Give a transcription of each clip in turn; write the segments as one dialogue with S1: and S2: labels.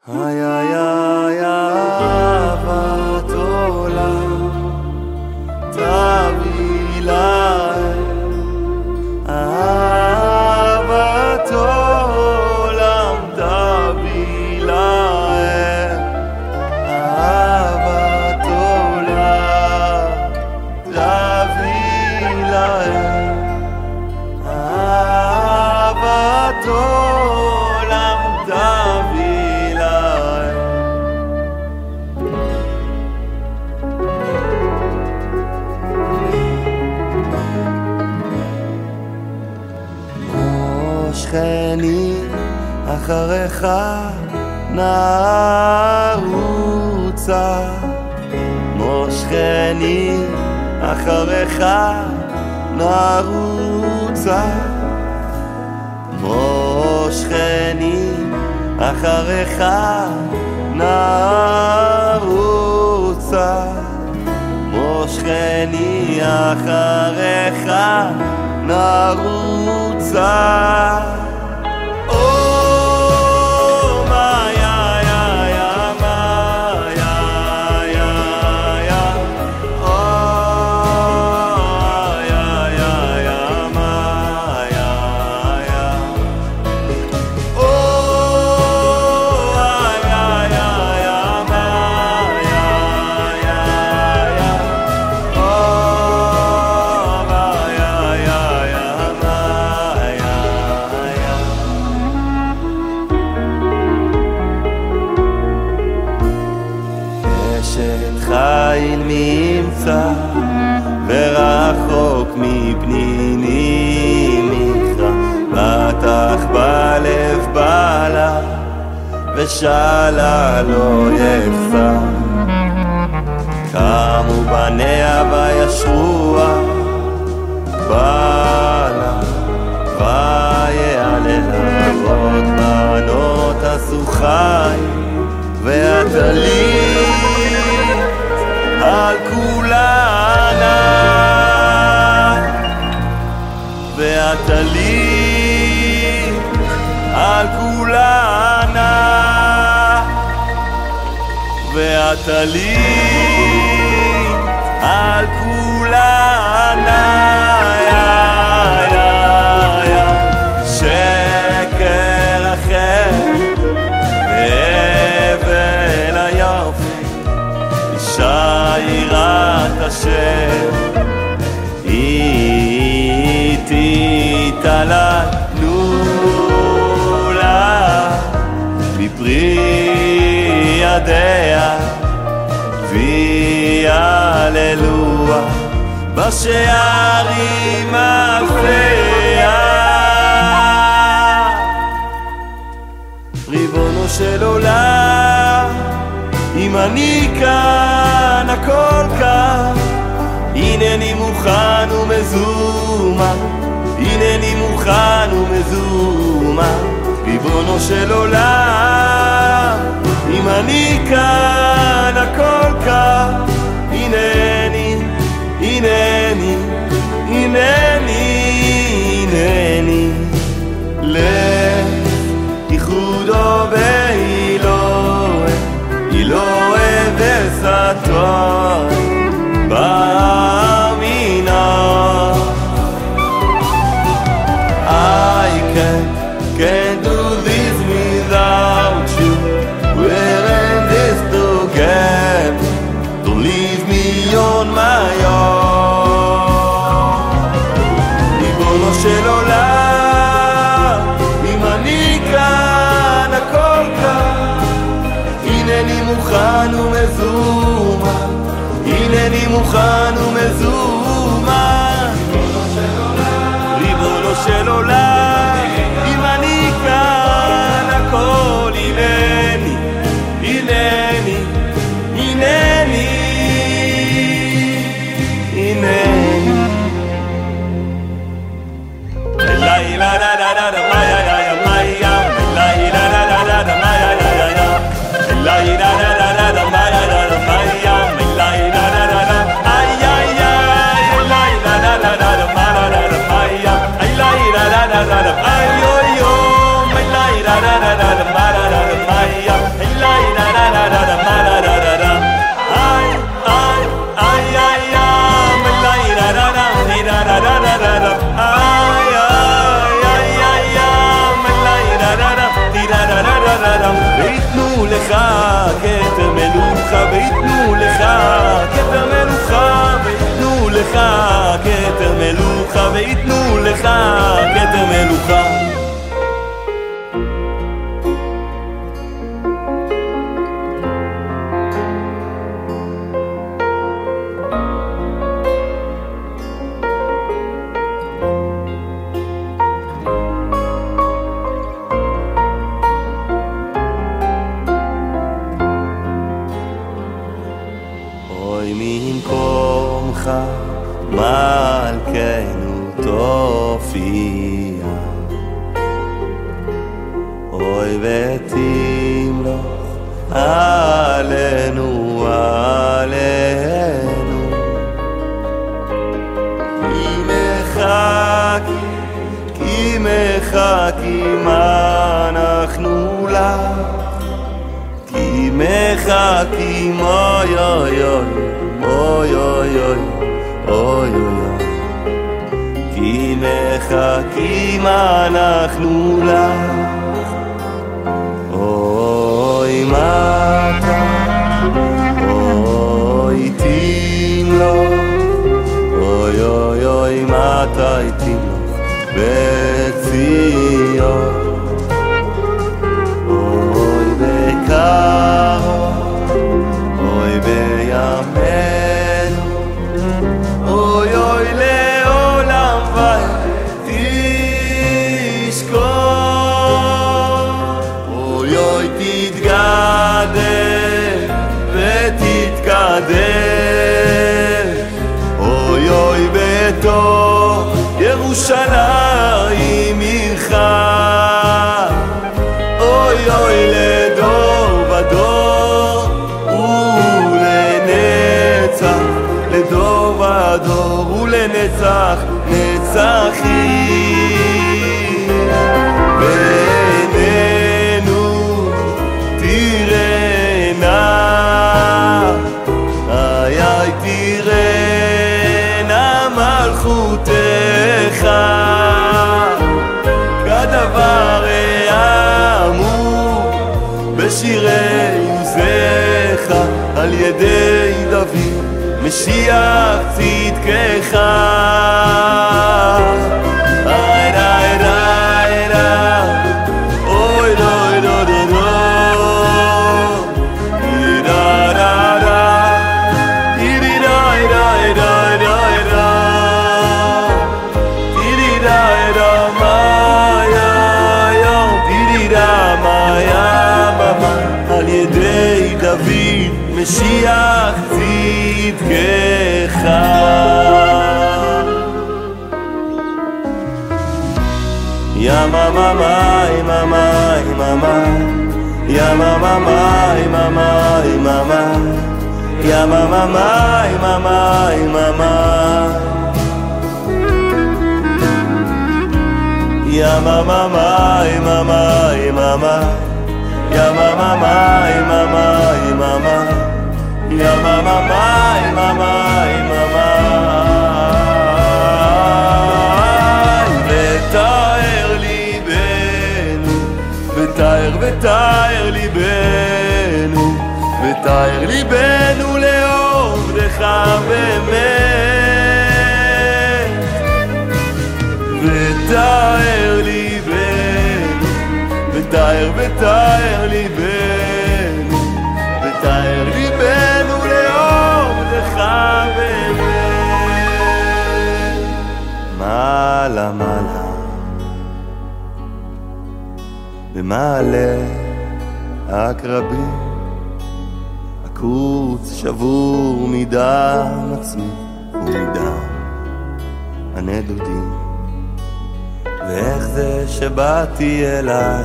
S1: איי איי איי אהבת עולם תביא להם, אהבת עולם תביא להם, אהבת עולם תביא להם, אהבת עולם תביא שכני אחריך נרוצה, מושכני אחריך נרוצה, מושכני אחריך נרוצה, מושכני אחריך נרוצה. חיל ממצא ורחוק מפניני מכרע, בטח בלב בעלה ושאלה לא יחסר, קמו בניה וישרוה בעלה ויעללה, עוד בנות עשו חיים והטלית על כולנה, והטלית על כולנה, והטלית על כולנה. שקר אחר והבל היופי, יראת השם איתי תלה נולה מפרי ידיה ויעללוה בשערים אלפיה. ריבונו של עולם, אם אני כאן הכל כאן, הנני מוכן ומזומן, הנני מוכן ומזומן. ריבונו של עולם, אם אני כאן הכל כאן, הנני, הנני, הנני, הנני לאיחודו באלוהי, אלוהי וסתום באמינה. I can't do this without you, we're in this together, don't leave me on my own. ריבונו של עולם, אם אני כאן הכל כאן, הנני מוכן ומזומן, הנני מוכן ומזומן. ריבונו של עולם, אם אני כאן הכל, הנני, הנני, הנני, הנני. La la la la la la ya ya ya ya, la la la la la la ya ya ya ya, la la la la la la ya ya. ויתנו לך כתר מלוכה. ממקומך מלכנו תופיע, אוי ותמלוך עלינו עלינו, כי מחכים אנחנו לך, כי מחכים אוי אוי אוי אוי אוי אוי אוי אוי, כי מחכים אנחנו לך. אוי מתה אוי תמלוך, אוי אוי אוי מתה תמלוך בציון, אוי בקרוב אוי בימינו, אוי אוי לעולם ותשכון, אוי אוי תתגדל ותתקדש, אוי אוי בתוך ירושלים עירך, אוי אוי לדור ודור לדור ודור ולנצח נצחים, בעינינו תראינה, איי תראינה מלכותך, כדבר אמור בשירי עוזך, על ידי דוד משיח צדקך. אוי דוי דוי דוי על ידי דוד משיח צדקך. יממה יממה יממה יממה יממה יממה יממה יממה יממה יממה יממה יממה יממה יממה יממה יממה יממה יממה, ותאר ליבנו, ותאר ליבנו, ותאר ליבנו לעובדך באמת, ותאר ליבנו, ותאר ליבנו, ותאר ליבנו לעובדך באמת. מעלה מעלה במעלה הקרבים, הקוץ שבור מדם עצמי ומדם הנדודים, ואיך זה שבאתי אלייך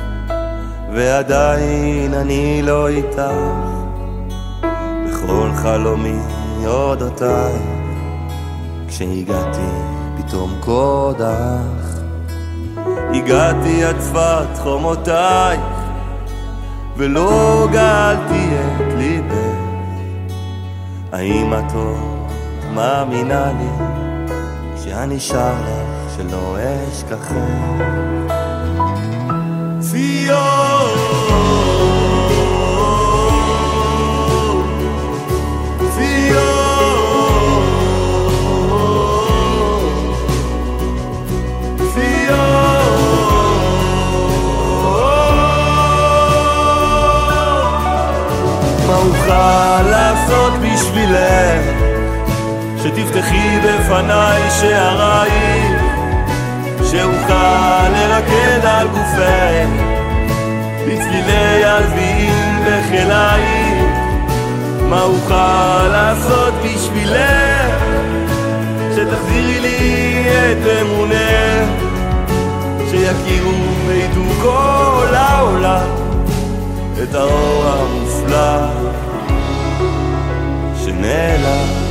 S1: ועדיין אני לא איתך, בכל חלומי אודותייך, כשהגעתי פתאום קודך, הגעתי עד שפת חומותייך ולא גאלתי את ליבך. האם את עוד מאמינה לי שאני שר לך שלא אשכחך? ציון ציון מה אוכל לעשות בשבילך שתפתחי בפניי שערייך, שאוכל לרקד על גופך בצלילי הלוויים בחילייך. מה אוכל לעשות בשבילך שתחזירי לי את אמונך, שיכירו וידעו כל העולם את האור המופלא שנעלם.